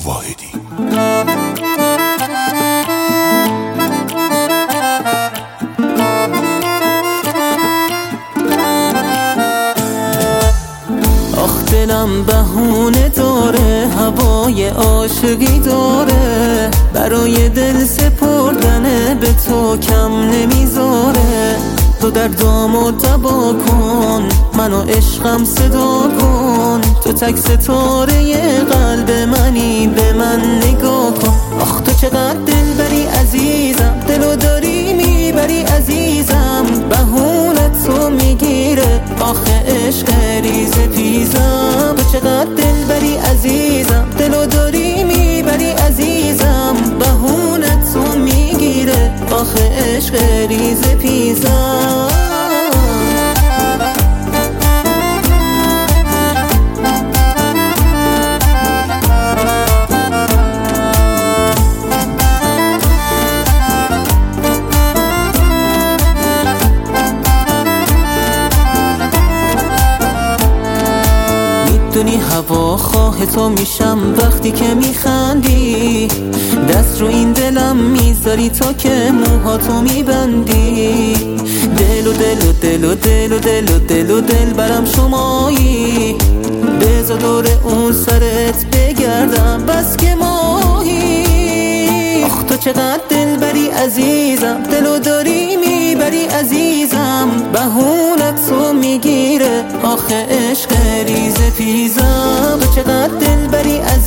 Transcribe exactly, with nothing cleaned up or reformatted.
واحدی. آخ دلم بهونه داره، هوای عاشقی داره، برای دل سپردن به تو کم نمیذاره. تو در دامو دبا کن، منو عشقم صدا کن، تو تک ستاره قلب منی، به من نگاه کن. آخ تو چقدر دلبری عزیزم، دلو داری میبری عزیزم، بهونت تو میگیره آخه عشق ریز پیزم. تو چقدر دلبری عزیزم، دلو داری میبری عزیزم، بهونت تو میگیره آخه عشق ریز پیزم. میدونی هوا خواه تو میشم وقتی که میخندی، دست رو این دلم میذاری تا که موهاتو میبندی. دل و دل و دل و دل و دل و دل و دل برم شمایی، بذار دور اون سرت بگردم بس که ماهی. آخ تو چقدر دل بری عزیزم، دلو داری میبری عزیزم، بهونت تو میگیره آخه عشق ریز پیزم. تو چقدر دل بری عزیزم،